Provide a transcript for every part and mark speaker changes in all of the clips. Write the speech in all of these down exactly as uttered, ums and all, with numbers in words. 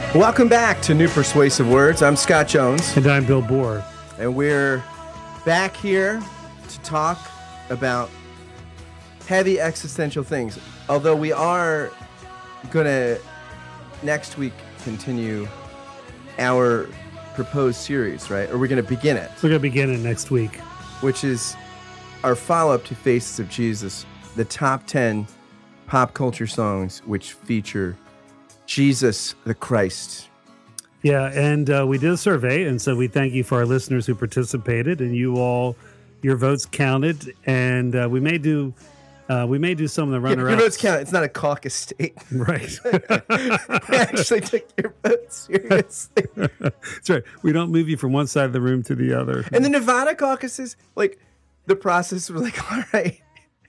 Speaker 1: Welcome back to New Persuasive Words. I'm Scott Jones.
Speaker 2: And I'm Bill Bohr.
Speaker 1: And we're back here to talk about heavy existential things. Although we are going to, next week, continue our proposed series, right? Or we're going to begin it.
Speaker 2: We're going to begin it next week.
Speaker 1: Which is our follow-up to Faces of Jesus, the top ten pop culture songs which feature Jesus the Christ.
Speaker 2: Yeah, and uh, we did a survey, and so we thank you for our listeners who participated, and you all, your votes counted, and uh, we may do, uh, we may do some of the runner-ups.
Speaker 1: Your votes count. It's not a caucus state,
Speaker 2: right?
Speaker 1: We actually took your votes seriously.
Speaker 2: That's right. We don't move you from one side of the room to the other.
Speaker 1: And the Nevada caucuses, like the process was like, all right,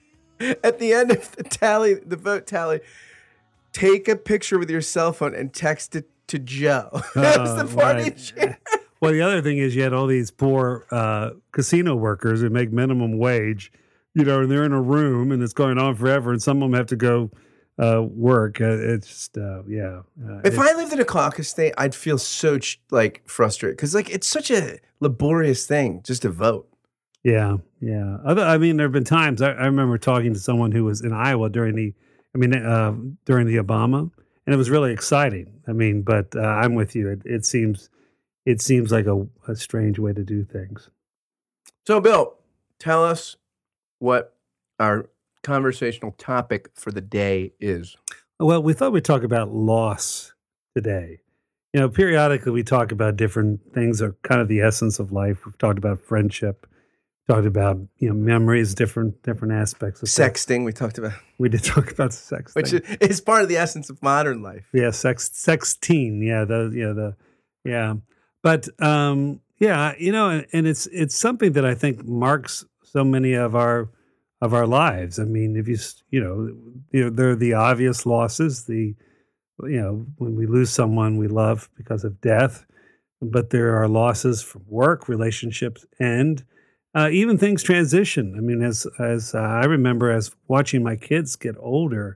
Speaker 1: at the end of the tally, the vote tally. Take a picture with your cell phone and text it to Joe. That's the party
Speaker 2: right.
Speaker 1: chair.
Speaker 2: Well, the other thing is you had all these poor uh, casino workers who make minimum wage, you know, and they're in a room and it's going on forever, and some of them have to go uh, work. Uh, it's just, uh, yeah. Uh,
Speaker 1: if I lived in a caucus state, I'd feel so ch- like frustrated because like it's such a laborious thing just to vote.
Speaker 2: Yeah, yeah. Other, I mean, there have been times I, I remember talking to someone who was in Iowa during the. I mean, uh, during the Obama, and it was really exciting. I mean, but uh, I'm with you. It, it seems, it seems like a, a strange way to do things.
Speaker 1: So, Bill, tell us what our conversational topic for the day is.
Speaker 2: Well, we thought we'd talk about loss today. You know, periodically we talk about different things that are kind of the essence of life. We've talked about friendship. Talked about, you know, memories, different different aspects of
Speaker 1: sexting. We talked about.
Speaker 2: We did talk about sexting,
Speaker 1: which is part of the essence of modern life.
Speaker 2: Yeah, sex sexting. Yeah, the yeah the yeah, but um, yeah, you know, and, and it's it's something that I think marks so many of our of our lives. I mean, if you you know, you know, there are the obvious losses, the you know, when we lose someone we love because of death, but there are losses from work, relationships, and Uh, even things transition. I mean, as as uh, I remember, as watching my kids get older,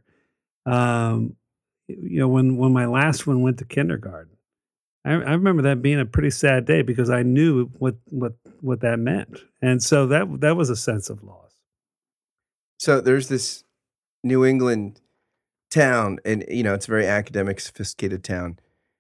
Speaker 2: um, you know, when when my last one went to kindergarten, I, I remember that being a pretty sad day because I knew what what what that meant, and so that that was a sense of loss.
Speaker 1: So there's this New England town, and you know, it's a very academic, sophisticated town,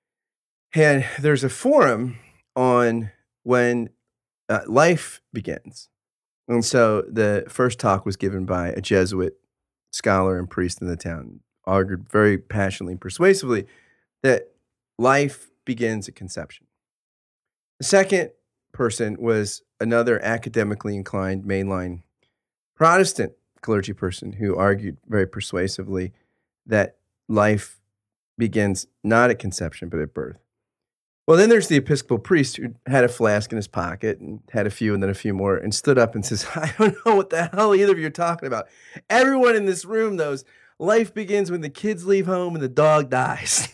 Speaker 1: and there's a forum on when. Uh, life begins. And so the first talk was given by a Jesuit scholar and priest in the town, argued very passionately and persuasively that life begins at conception. The second person was another academically inclined mainline Protestant clergy person who argued very persuasively that life begins not at conception but at birth. Well, then there's the Episcopal priest who had a flask in his pocket and had a few and then a few more and stood up and says, I don't know what the hell either of you are talking about. Everyone in this room knows life begins when the kids leave home and the dog dies.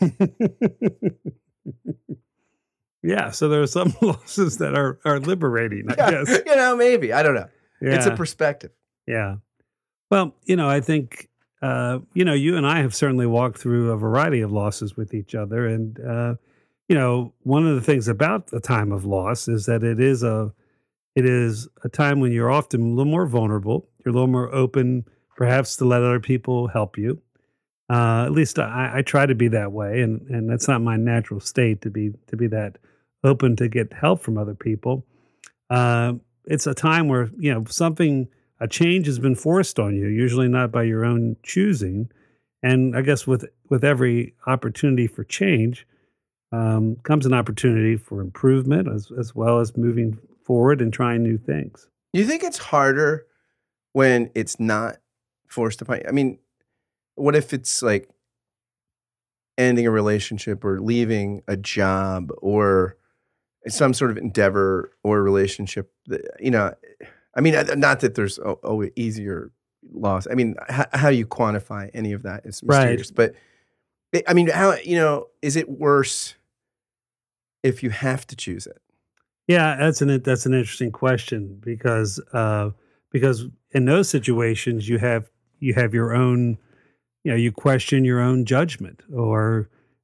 Speaker 2: Yeah, so there are some losses that are, are liberating, I
Speaker 1: yeah,
Speaker 2: guess.
Speaker 1: You know, maybe. I don't know.
Speaker 2: Yeah.
Speaker 1: It's a perspective.
Speaker 2: Yeah. Well, you know, I think, uh, you know, you and I have certainly walked through a variety of losses with each other. And, uh, you know, one of the things about the time of loss is that it is a, it is a time when you're often a little more vulnerable. You're a little more open, perhaps, to let other people help you. Uh, at least I, I try to be that way, and and that's not my natural state to be to be that open to get help from other people. Uh, it's a time where you know something, a change has been forced on you, usually not by your own choosing. And I guess with with every opportunity for change. Um, comes an opportunity for improvement as, as well as moving forward and trying new things.
Speaker 1: You think it's harder when it's not forced upon you? I mean, what if it's like ending a relationship or leaving a job or some sort of endeavor or relationship? That, you know, I mean, not that there's oh, oh easier loss. I mean, how, how do you quantify any of that? It's mysterious.
Speaker 2: Right.
Speaker 1: But I mean, how, you know, is it worse if you have to choose it?
Speaker 2: Yeah, that's an that's an interesting question because uh, because in those situations you have you have your own, you know, you question your own judgment, or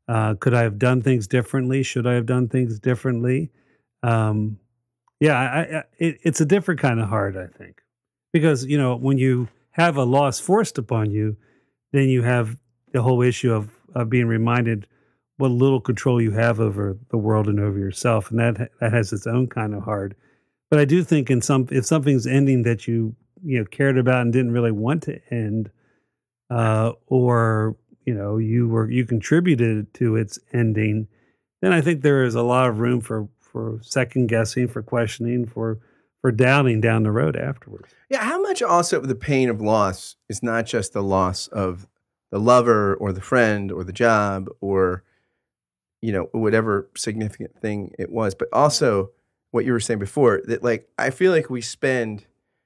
Speaker 2: Uh, could I have done things differently? Should I have done things differently? Um, yeah, I, I, it, it's a different kind of hard, I think, because you know when you have a loss forced upon you, then you have the whole issue of of being reminded what little control you have over the world and over yourself, and that that has its own kind of hard. But I do think in some if something's ending that you you know cared about and didn't really want to end, uh, or you know you were you contributed to its ending, then I think there is a lot of room for for second guessing, for questioning, for for doubting down the road afterwards.
Speaker 1: Yeah, how much also of the pain of loss is not just the loss of the lover or the friend or the job or, you know, whatever significant thing it was, but also what you were saying before that, like, I feel like we spend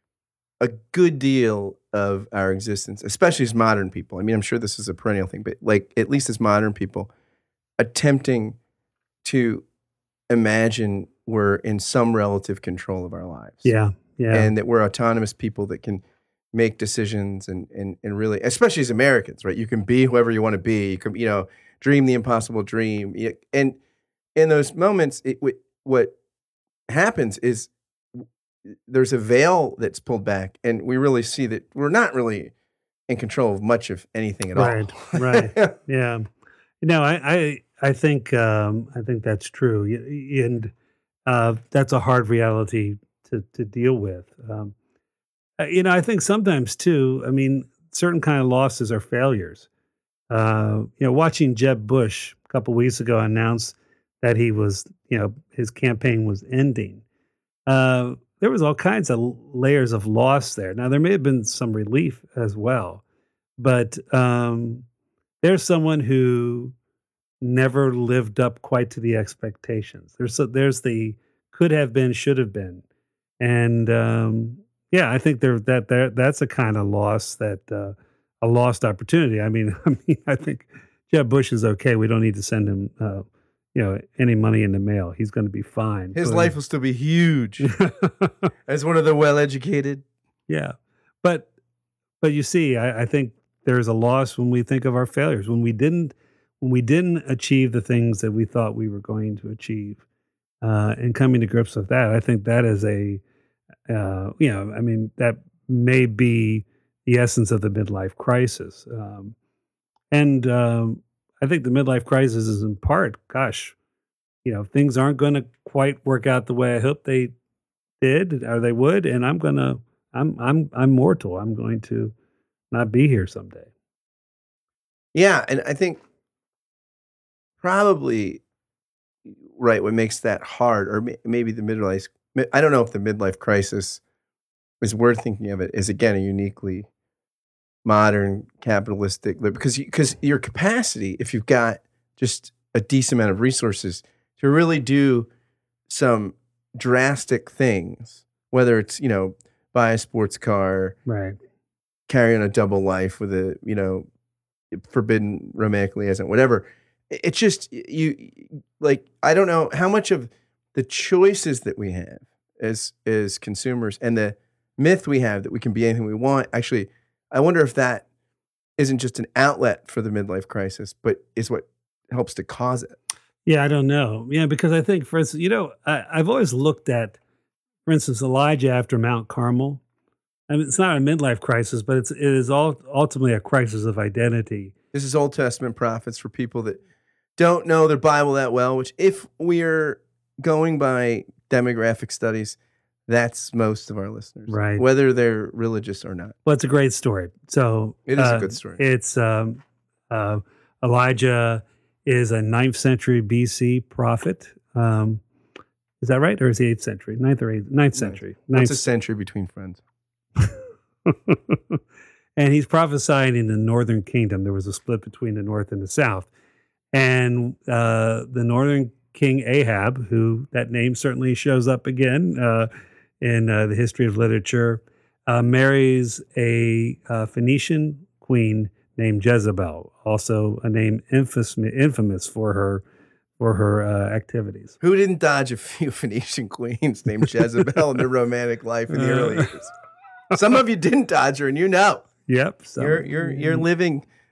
Speaker 1: a good deal of our existence, especially as modern people. I mean, I'm sure this is a perennial thing, but like at least as modern people, attempting to imagine we're in some relative control of our lives
Speaker 2: Yeah, yeah,
Speaker 1: and that we're autonomous people that can make decisions and and and really, especially as Americans, right? You can be whoever you want to be. You can, you know, dream the impossible dream. Y- And in those moments, it what what happens is there's a veil that's pulled back, and we really see that we're not really in control of much of anything at all.
Speaker 2: right, right, yeah. No, I I I think um, I think that's true, y- y- and uh, that's a hard reality to to deal with. Um, uh, you know, I think sometimes too. I mean, certain kind of losses are failures. Uh, you know, watching Jeb Bush a couple weeks ago announce that he was, you know, his campaign was ending. Uh, there was all kinds of l- layers of loss there. Now there may have been some relief as well, but um, there's someone who never lived up quite to the expectations. There's so there's the could have been, should have been, and um, yeah, I think there that there that's a kind of loss that uh, a lost opportunity. I mean, I mean, I think Jeb Bush is okay. We don't need to send him, uh, you know, any money in the mail. He's going to be fine.
Speaker 1: His
Speaker 2: But
Speaker 1: life will still be huge as one of the well-educated.
Speaker 2: yeah, but But you see, I, I think there's a loss when we think of our failures, when we didn't when we didn't achieve the things that we thought we were going to achieve, uh, and coming to grips with that. I think that is a uh, you know, I mean, that may be the essence of the midlife crisis. Um, and um, I think the midlife crisis is in part, gosh, you know, things aren't going to quite work out the way I hope they did or they would, and I'm gonna, I'm, I'm, I'm mortal. I'm going to not be here someday.
Speaker 1: Yeah, and I think probably right what makes that hard, or may- maybe the midlife. I don't know if the midlife crisis is worth thinking of it as again a uniquely modern capitalistic li- because because your capacity, if you've got just a decent amount of resources to really do some drastic things, whether it's you know buy a sports car,
Speaker 2: Right.
Speaker 1: carry on a double life with a you know forbidden romantic liaison, whatever. I- It's just y- you like I don't know how much of the choices that we have as as consumers and the myth we have that we can be anything we want. Actually, I wonder if that isn't just an outlet for the midlife crisis, but is what helps to cause it.
Speaker 2: Yeah, I don't know. Yeah, because I think, for instance, you know, I, I've always looked at, for instance, Elijah after Mount Carmel. I mean, it's not a midlife crisis, but it's it is all ultimately a crisis of identity.
Speaker 1: This is Old Testament prophets for people that don't know their Bible that well, which if we're going by demographic studies, that's most of our listeners,
Speaker 2: Right.
Speaker 1: whether they're religious or not.
Speaker 2: Well, it's a great story. So
Speaker 1: It is a
Speaker 2: uh,
Speaker 1: good story.
Speaker 2: it's um, uh, Elijah is a ninth century B C prophet. Um, is that right, or is he eighth century, ninth or eighth, ninth
Speaker 1: Ninth.
Speaker 2: century,
Speaker 1: What's a
Speaker 2: ninth?
Speaker 1: century between friends?
Speaker 2: And he's prophesying in the northern kingdom. There was a split between the north and the south. And uh, the northern king Ahab, who that name certainly shows up again uh, in uh, the history of literature, uh, marries a uh, Phoenician queen named Jezebel, also a name infamous, infamous for her for her uh, activities.
Speaker 1: Who didn't dodge a few Phoenician queens named Jezebel in their romantic life in the early
Speaker 2: Uh,
Speaker 1: years? Some of you didn't dodge her, and you know
Speaker 2: yep. So,
Speaker 1: you're you're you're living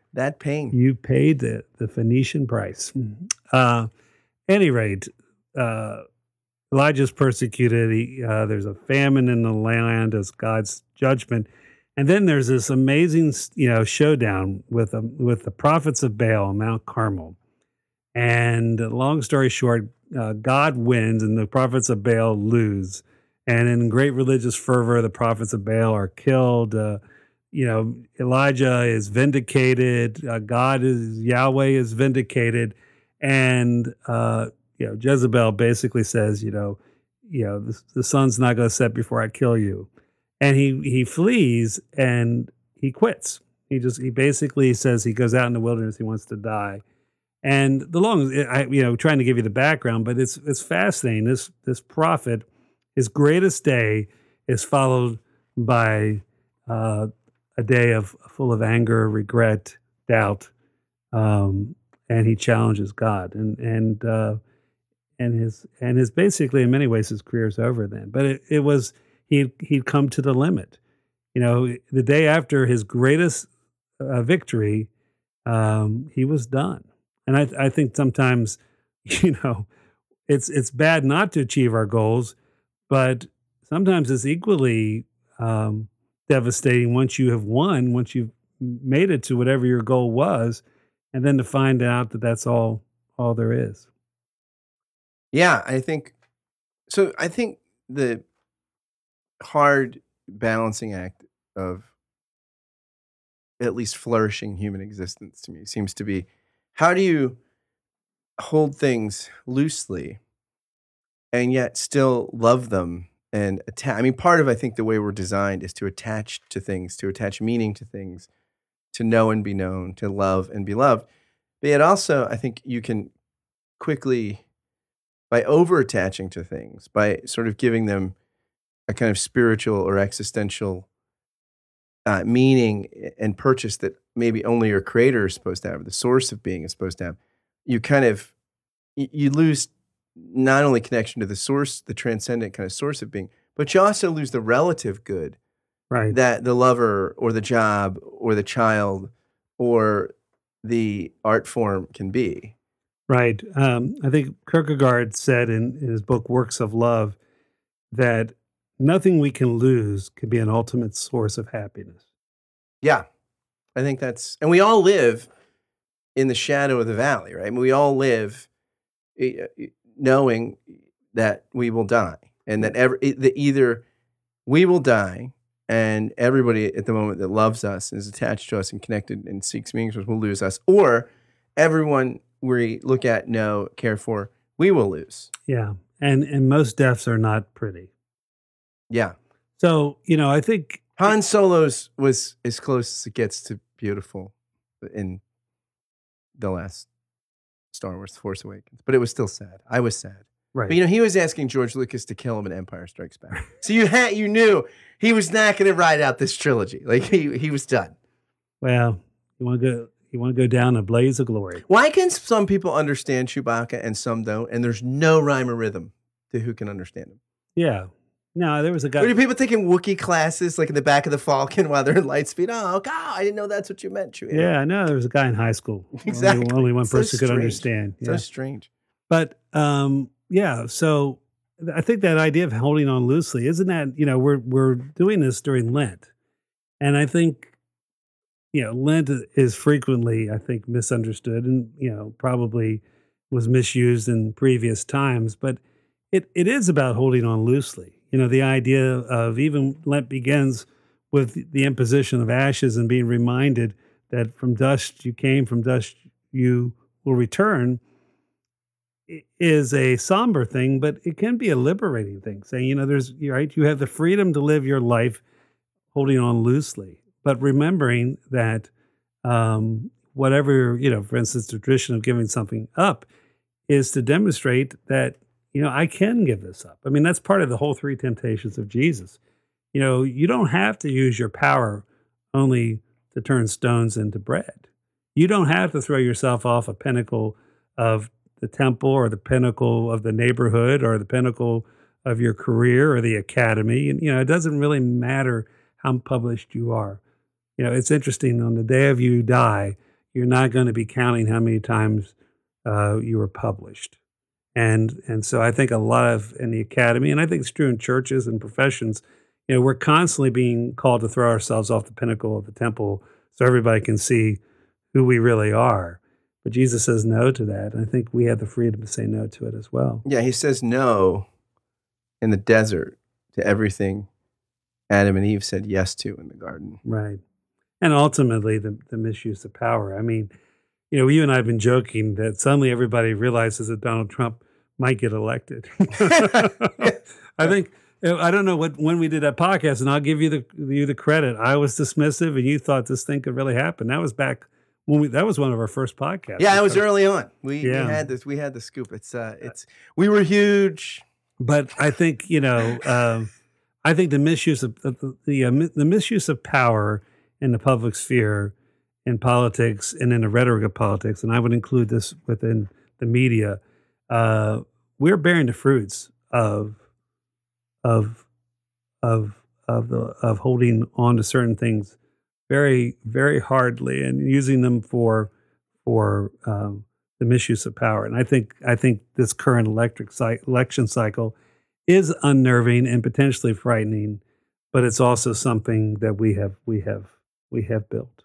Speaker 1: that pain.
Speaker 2: You paid the the Phoenician price. Mhm. Uh, any rate, uh, Elijah's persecuted. He, uh, there's a famine in the land as God's judgment, and then there's this amazing, s- you know, showdown with um, with the prophets of Baal on Mount Carmel. And uh, long story short, uh, God wins, and the prophets of Baal lose. And in great religious fervor, the prophets of Baal are killed. Uh, you know, Elijah is vindicated. Uh, God is Yahweh is vindicated, and uh, you know Jezebel basically says, you know, you know the, the sun's not going to set before I kill you, and he he flees and he quits. He just he basically says he goes out in the wilderness. He wants to die, and the long, I, you know, trying to give you the background, but it's it's fascinating. This this prophet, his greatest day is followed by uh, a day of full of anger, regret, doubt, um, and he challenges God, and and uh, and his and his basically in many ways his career's over then. But it, it was he he'd come to the limit. You know, the day after his greatest uh, victory, um, he was done. And I, I think sometimes, you know, it's it's bad not to achieve our goals, but sometimes it's equally um, devastating once you have won, once you've made it to whatever your goal was, and then to find out that that's all all there is.
Speaker 1: Yeah, I think so. I think the hard balancing act of at least flourishing human existence to me seems to be how do you hold things loosely and yet still love them and attach. I mean, part of I think the way we're designed is to attach to things, to attach meaning to things, to know and be known, to love and be loved. But yet also, I think you can quickly, by over attaching to things, by sort of giving them a kind of spiritual or existential uh, meaning and purchase that maybe only your creator is supposed to have, or the source of being is supposed to have, you kind of y- you lose not only connection to the source, the transcendent kind of source of being, but you also lose the relative good
Speaker 2: Right.
Speaker 1: that the lover or the job or the child or the art form can be.
Speaker 2: Right. Um, I think Kierkegaard said in, in his book Works of Love that nothing we can lose can be an ultimate source of happiness.
Speaker 1: Yeah, I think that's, and we all live in the shadow of the valley, right? I mean, we all live eh, eh, knowing that we will die and that every, e- that either we will die and everybody at the moment that loves us and is attached to us and connected and seeks meaning to us will lose us, or everyone we look at, know, care for, we will lose.
Speaker 2: Yeah. And and most deaths are not pretty.
Speaker 1: Yeah.
Speaker 2: So, you know, I think
Speaker 1: Han Solo's was as close as it gets to beautiful in the last Star Wars: Force Awakens, but it was still sad. I was sad. But,
Speaker 2: right.
Speaker 1: you know, he was asking George Lucas to kill him in Empire Strikes Back. So you had you knew he was not gonna ride out this trilogy. Like, he he was done.
Speaker 2: Well, you want to go you want to go down a blaze of glory.
Speaker 1: Why can some people understand Chewbacca and some don't, and there's no rhyme or rhythm to who can understand him?
Speaker 2: Yeah. No, there was a
Speaker 1: Or
Speaker 2: guy.
Speaker 1: do people taking Wookiee classes, like, in the back of the Falcon while they're in Lightspeed? "Oh, God, I didn't know that's what you meant, Chewie."
Speaker 2: Yeah, I know there was a guy in high school. Only,
Speaker 1: Exactly.
Speaker 2: only one
Speaker 1: So
Speaker 2: person could
Speaker 1: strange.
Speaker 2: understand.
Speaker 1: So
Speaker 2: Yeah.
Speaker 1: strange.
Speaker 2: But um, yeah, so th- I think that idea of holding on loosely, isn't that, you know, we're we're doing this during Lent. And I think, you know, Lent i- is frequently, I think, misunderstood and, you know, probably was misused in previous times, but it, it is about holding on loosely. You know, the idea of even Lent begins with the imposition of ashes and being reminded that from dust you came, from dust you will return i- is a somber thing, but it can be a liberating thing. Saying, you know, there's you're right, you have the freedom to live your life holding on loosely, but remembering that um, whatever, you know, for instance, the tradition of giving something up is to demonstrate that, you know, I can give this up. I mean, that's part of the whole three temptations of Jesus. You know, you don't have to use your power only to turn stones into bread. You don't have to throw yourself off a pinnacle of the temple or the pinnacle of the neighborhood or the pinnacle of your career or the academy. And, you know, it doesn't really matter how published you are. You know, it's interesting on the day of you die, you're not going to be counting how many times uh, you were published. And and so I think a lot of in the academy, and I think it's true in churches and professions, you know, we're constantly being called to throw ourselves off the pinnacle of the temple so everybody can see who we really are. But Jesus says no to that. And I think we have the freedom to say no to it as well.
Speaker 1: Yeah, he says no in the desert to everything Adam and Eve said yes to in the garden.
Speaker 2: Right. And ultimately the the misuse of power. I mean, you know, you and I have been joking that suddenly everybody realizes that Donald Trump might get elected. I think uh, I don't know what when we did that podcast, and I'll give you the you the credit. I was dismissive, and you thought this thing could really happen. That was back when we. That was one of our first podcasts.
Speaker 1: Yeah, it was early on. We,
Speaker 2: Yeah.
Speaker 1: we had this. We had the scoop. It's uh, it's we were huge.
Speaker 2: But I think you know, um, I think the misuse of of the the, uh, mi- the misuse of power in the public sphere, in politics, and in the rhetoric of politics, and I would include this within the media. Uh, we're bearing the fruits of of of of the of holding on to certain things very very hardly and using them for for um, the misuse of power. And I think I think this current electric cy- election cycle is unnerving and potentially frightening, but it's also something that we have we have we have built.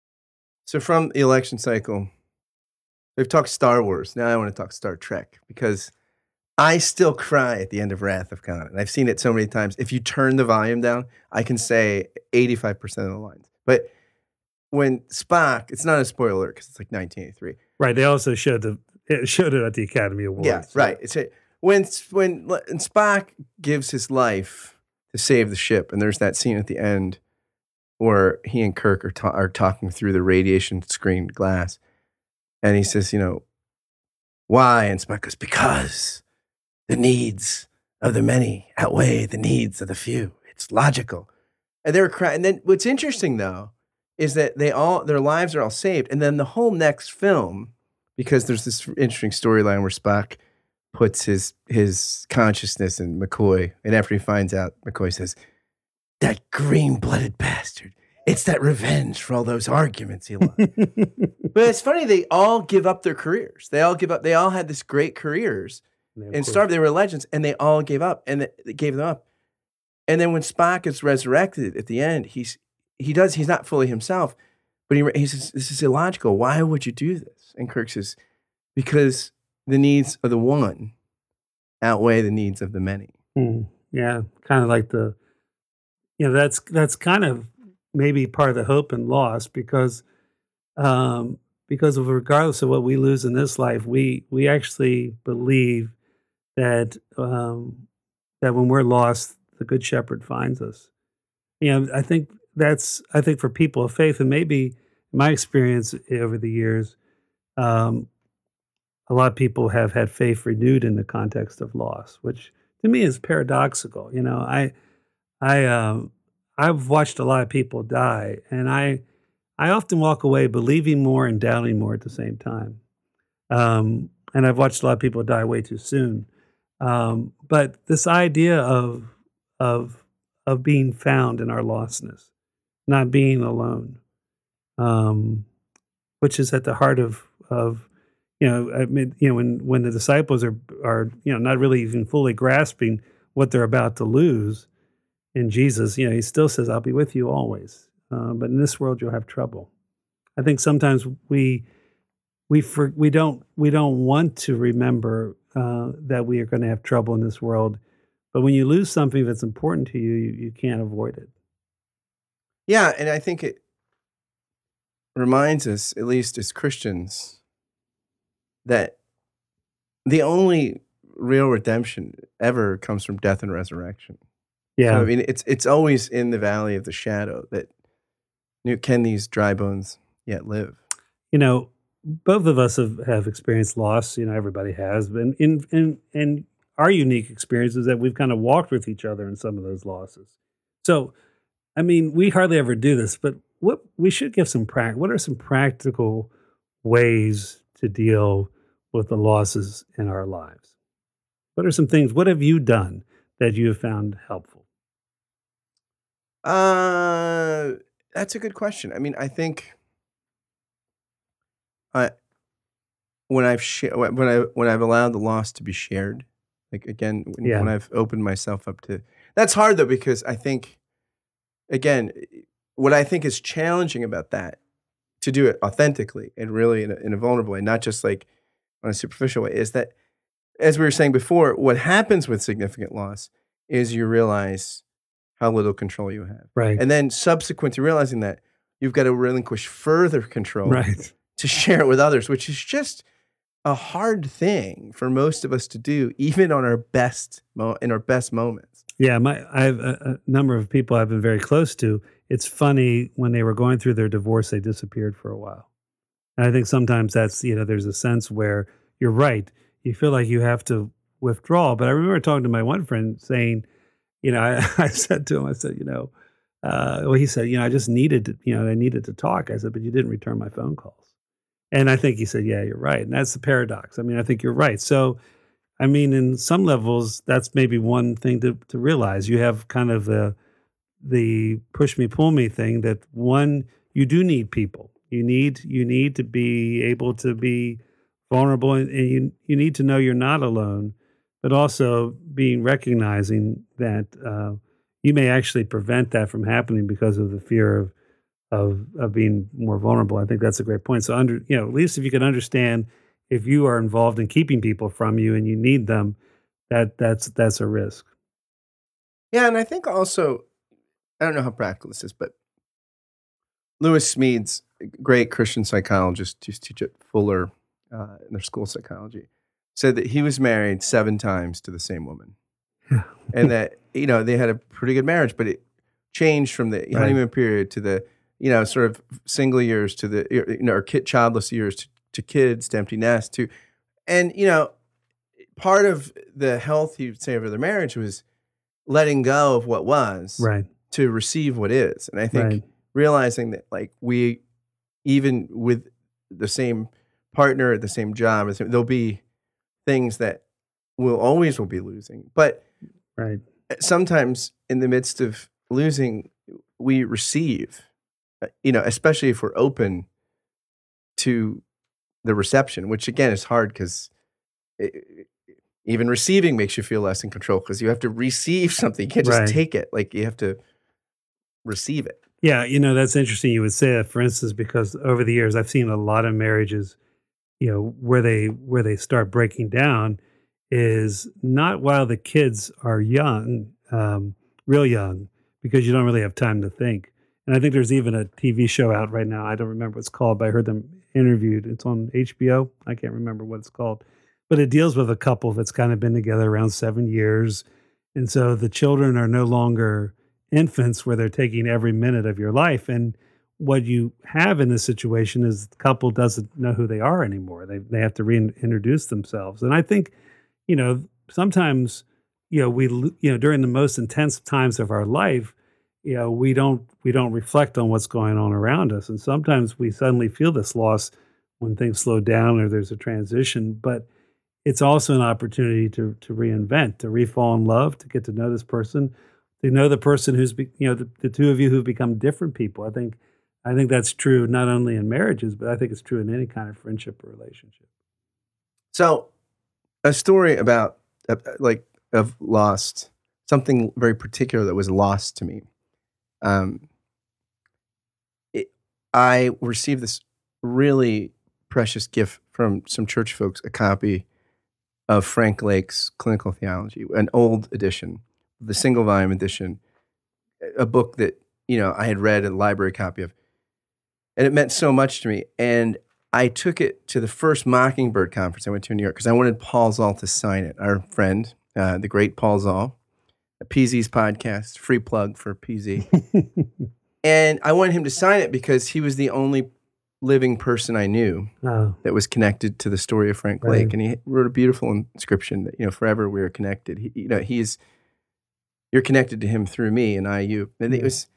Speaker 1: So from the election cycle, we've talked Star Wars. Now I want to talk Star Trek because I still cry at the end of Wrath of Khan, and I've seen it so many times. If you turn the volume down, I can say eighty-five percent of the lines. But when Spock, it's not a spoiler because it's like nineteen eighty-three.
Speaker 2: Right. They also showed the it showed it at the Academy Awards.
Speaker 1: Yeah, right. It's a, when when when Spock gives his life to save the ship, and there's that scene at the end where he and Kirk are ta- are talking through the radiation screen glass, and he says, you know, why? And Spock goes, because the needs of the many outweigh the needs of the few. It's logical. And they were crying. And then what's interesting though is that they all their lives are all saved, and then the whole next film, because there's this interesting storyline where Spock puts his his consciousness in McCoy, and after he finds out, McCoy says, "That green-blooded bastard. It's that revenge for all those arguments he lost." But it's funny, they all give up their careers. They all give up. They all had this great careers in Star Wars. They were legends, and they all gave up, and they they gave them up. And then when Spock is resurrected at the end, he's he does he's not fully himself, but he he says, "This is illogical. Why would you do this?" And Kirk says, "Because the needs of the one outweigh the needs of the many."
Speaker 2: Mm, yeah, kind of like the you know that's that's kind of maybe part of the hope and loss because um, because of regardless of what we lose in this life, we we actually believe that um, that when we're lost, the Good Shepherd finds us. You know, I think that's I think for people of faith, and maybe my experience over the years, um, a lot of people have had faith renewed in the context of loss, which to me is paradoxical. You know, I I um, I've watched a lot of people die, and I I often walk away believing more and doubting more at the same time. Um, and I've watched a lot of people die way too soon. Um, but this idea of of of being found in our lostness, not being alone, um, which is at the heart of of you know I mean you know when when the disciples are are you know not really even fully grasping what they're about to lose in Jesus, you know, he still says, "I'll be with you always, uh, but in this world you'll have trouble." I think sometimes we we for, we don't we don't want to remember uh, that we are going to have trouble in this world, but when you lose something that's important to you, you, you can't avoid it.
Speaker 1: Yeah, and I think it reminds us, at least as Christians, that the only real redemption ever comes from death and resurrection. So I
Speaker 2: Yeah,
Speaker 1: mean, it's it's always in the valley of the shadow that, you know, can these dry bones yet live?
Speaker 2: you know, both of us have, have experienced loss. You know, everybody has, but in in in, in our unique experiences that we've kind of walked with each other in some of those losses. So I mean, we hardly ever do this, but what we should give some prac. What are some practical ways to deal with the losses in our lives? What are some things? What have you done that you have found helpful?
Speaker 1: Uh, that's a good question. I mean, I think I when I've sha when I when I've allowed the loss to be shared, like, again, when
Speaker 2: Yeah.
Speaker 1: when I've opened myself up to that's hard, though, because I think, again, eh, what I think is challenging about that, to do it authentically and really in a in a vulnerable way, not just, like, on a superficial way, is that, as we were saying before, what happens with significant loss is you realize how little control you have.
Speaker 2: Right.
Speaker 1: And then subsequent to realizing that, you've got to relinquish further control
Speaker 2: Right.
Speaker 1: to share it with others, which is just a hard thing for most of us to do, even on our best mo in our best moments.
Speaker 2: Yeah, my I have a, a number of people I've been very close to. It's funny when they were going through their divorce, they disappeared for a while. And I think sometimes that's, you know, there's a sense where you're right. You feel like you have to withdraw. But I remember talking to my one friend saying, you know, I, I said to him, I said, you know, uh, well, he said, you know, I just needed to, you know, I needed to talk. I said, but you didn't return my phone calls. And I think he said, yeah, you're right. And that's the paradox. I mean, I think you're right. So, I mean, in some levels, that's maybe one thing to, to realize. You have kind of the the push me pull me thing that one you do need people. You need you need to be able to be vulnerable, and, and you you need to know you're not alone, but also being recognizing that uh, you may actually prevent that from happening because of the fear of of of being more vulnerable. I think that's a great point. So under you know, at least if you can understand if you are involved in keeping people from you and you need them, that that's that's a risk.
Speaker 1: Yeah, and I think also, I don't know how practical this is, but Lewis Smedes, a great Christian psychologist, used to teach at Fuller, uh, in their school of psychology, said that he was married seven times to the same woman, and that, you know, they had a pretty good marriage, but it changed from the
Speaker 2: Right.
Speaker 1: honeymoon period to the, you know, sort of single years to the, you know, or kid childless years to to kids, to empty nest, to and, you know, part of the health, you'd say, of their marriage was letting go of what was
Speaker 2: Right.
Speaker 1: to receive what is, and I think
Speaker 2: Right.
Speaker 1: realizing that, like, we even with the same partner, the same job, the same there'll be things that we'll always will be losing, but
Speaker 2: Right.
Speaker 1: eh, sometimes in the midst of losing, we receive, uh, you know, especially if we're open to the reception, which again is hard 'cause e e even receiving makes you feel less in control 'cause you have to receive something, you can't just
Speaker 2: Right.
Speaker 1: take it, like, you have to receive it.
Speaker 2: Yeah, you know, that's interesting you would say that, for instance, because over the years, I've seen a lot of marriages, you know, where they where they start breaking down is not while the kids are young, um, real young, because you don't really have time to think. And I think there's even a T V show out right now. I don't remember what it's called, but I heard them interviewed. It's on H B O. I can't remember what it's called, but it deals with a couple that's kind of been together around seven years. And so the children are no longer infants where they're taking every minute of your life. And what you have in this situation is the couple doesn't know who they are anymore. They they have to reintroduce themselves. And I think, you know, sometimes, you know, we lo- you know, during the most intense times of our life, you know, we don't we don't reflect on what's going on around us. And sometimes we suddenly feel this loss when things slow down or there's a transition. But it's also an opportunity to to reinvent, to refall in love, to get to know this person, to know the person who's, be, you know, the, the two of you who've become different people. I think, I think that's true not only in marriages, but I think it's true in any kind of friendship or relationship.
Speaker 1: So, a story about, uh, uh, like, of lost something very particular that was lost to me. Um, it I received this really precious gift from some church folks, a copy of Frank Lake's Clinical Theology, an old edition, the single volume edition, a book that, you know, I had read a library copy of, and it meant so much to me, and I took it to the first Mockingbird conference I went to in New York because I wanted Paul Zoll to sign it, our friend, uh, the great Paul Zoll, P Z's podcast, free plug for P Z. And I wanted him to sign it because he was the only living person I knew
Speaker 2: Oh,
Speaker 1: that was connected to the story of Frank
Speaker 2: right.
Speaker 1: Lake, and he wrote a beautiful inscription that, you know, forever we are connected. He, you know, he's you're connected to him through me, and I you. And it
Speaker 2: Yeah.
Speaker 1: was,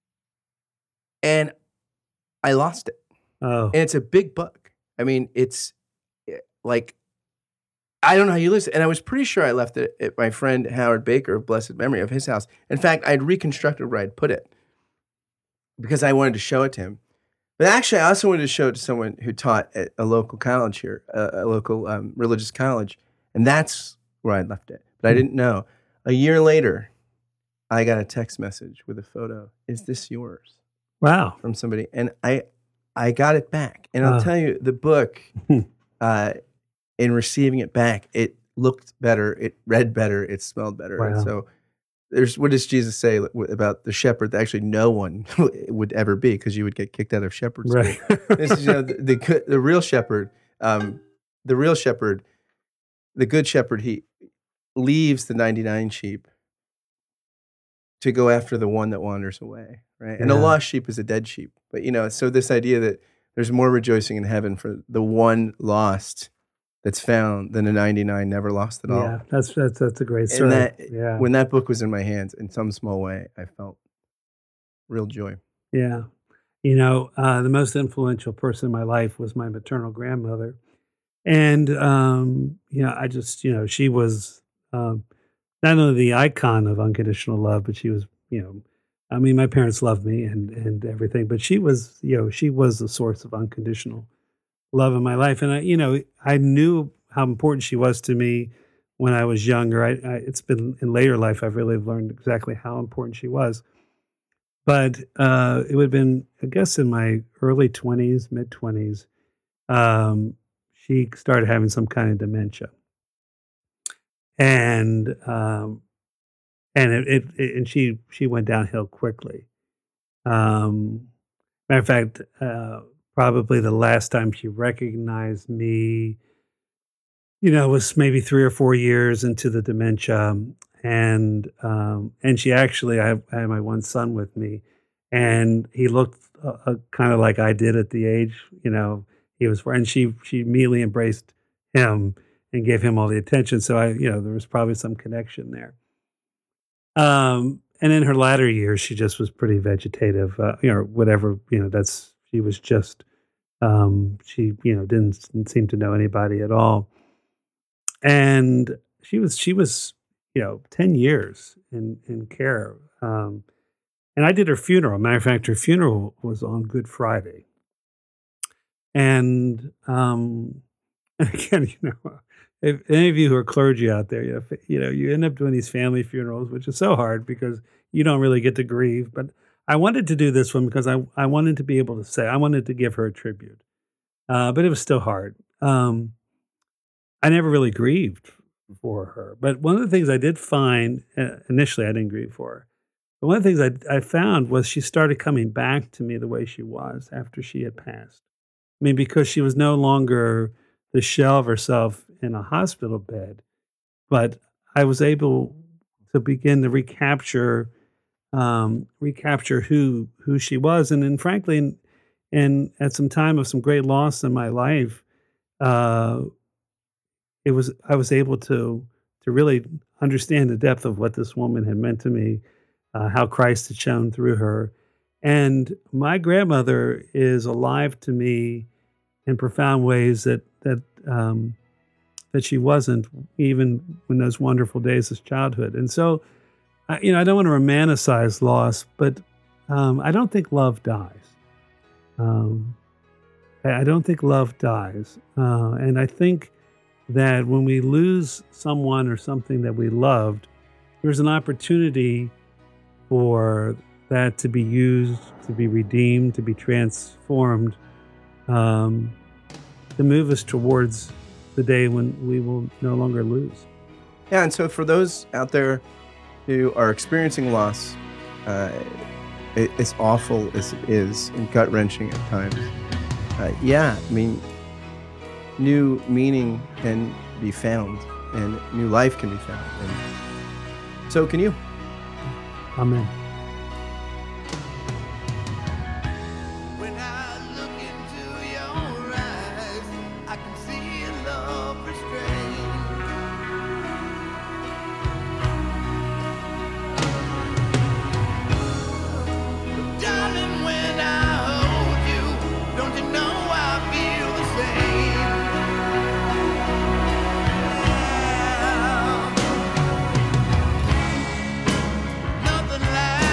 Speaker 1: and I lost it,
Speaker 2: Oh,
Speaker 1: and it's a big book. I mean, it's eh, like I don't know how you lose it, and I was pretty sure I left it at my friend Howard Baker of blessed memory of his house. In fact, I'd reconstructed where I'd put it because I wanted to show it to him. But actually, I also wanted to show it to someone who taught at a local college here, a a local, um, religious college, and that's where I left it, but I
Speaker 2: Mm.
Speaker 1: didn't know. A year later, I got a text message with a photo, "Is this yours?"
Speaker 2: Wow.
Speaker 1: From somebody, and I I got it back, and I'll
Speaker 2: Uh,
Speaker 1: tell you, the book,
Speaker 2: hmm,
Speaker 1: uh, in receiving it back, it looked better, it read better, it smelled better, and
Speaker 2: wow.
Speaker 1: so there's what does Jesus say w about the shepherd that actually no one would ever be because you would get kicked out of shepherd
Speaker 2: Right.
Speaker 1: school. This is, you know, the the good the real shepherd, um, the real shepherd, the good shepherd, he leaves the ninety-nine sheep to go after the one that wanders away, right? And a
Speaker 2: Yeah.
Speaker 1: lost sheep is a dead sheep. But, you know, so this idea that there's more rejoicing in heaven for the one lost that's found than the ninety-nine never lost at all.
Speaker 2: Yeah. That's that's that's a great
Speaker 1: And
Speaker 2: story.
Speaker 1: that
Speaker 2: Yeah.
Speaker 1: when that book was in my hands in some small way, I felt real joy.
Speaker 2: Yeah. You know, uh, the most influential person in my life was my maternal grandmother. And, um, you know, I just, you know, she was um, not only the icon of unconditional love, but she was, you know, I mean, my parents loved me and and everything, but she was, you know, she was the source of unconditional love in my life. And I, you know, I knew how important she was to me when I was younger. I, I it's been in later life I've really learned exactly how important she was. But uh, it would have been, I guess, in my early twenties, mid twenties, um, she started having some kind of dementia, and um, and it, it, it and she she went downhill quickly. Um, Matter of fact, uh, probably the last time she recognized me, you know, was maybe three or four years into the dementia, and, um, and she actually I have I had my one son with me, and he looked, uh, uh, kinda like I did at the age, you know, he was and she she immediately embraced him and gave him all the attention, so I you know, there was probably some connection there. Um, and in her latter years, she just was pretty vegetative, uh, you know, whatever, you know, that's she was just, um, she, you know, didn't didn't seem to know anybody at all. And she was she was, you know, ten years in in care, um, and I did her funeral. Matter of fact, her funeral was on Good Friday. And, um, and again, you know, if any of you who are clergy out there, you know, if, you know, you end up doing these family funerals, which is so hard because you don't really get to grieve. But I wanted to do this one because I I wanted to be able to say I wanted to give her a tribute, uh, but it was still hard. Um, I never really grieved for her, but one of the things I did find uh, initially, I didn't grieve for her. But one of the things I I found was she started coming back to me the way she was after she had passed. I mean, because she was no longer the shell of herself in a hospital bed, but I was able to begin to recapture um, recapture who who she was, and then frankly, and, and at some time of some great loss in my life, uh, it was I was able to to really understand the depth of what this woman had meant to me, uh, how Christ had shone through her, and my grandmother is alive to me in profound ways that that um, that she wasn't even in those wonderful days of childhood. And so, I, you know, I don't want to romanticize loss, but um, I don't think love dies. Um, I I don't think love dies, uh, and I think that when we lose someone or something that we loved, there's an opportunity for that to be used, to be redeemed, to be transformed, um, to move us towards the day when we will no longer lose.
Speaker 1: Yeah, and so for those out there who are experiencing loss, uh, a as awful as it is and gut-wrenching at times, uh, yeah, I mean, new meaning can be found, and new life can be found, and so can you.
Speaker 2: Amen.
Speaker 3: When I look into your eyes, I can see a love restrained. But darling, when I hold you, don't you know I feel the same? Nothing like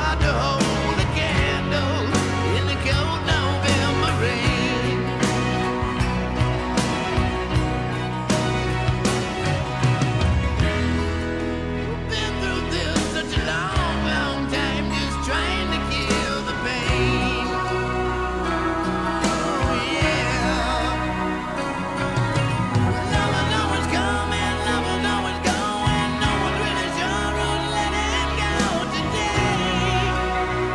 Speaker 3: hard to hold a candle in the cold November rain. Been through this such a long, long time, just trying to kill the pain. Oh yeah. No one, no one's coming, no one, no one's going, no one's really sure who's letting go today.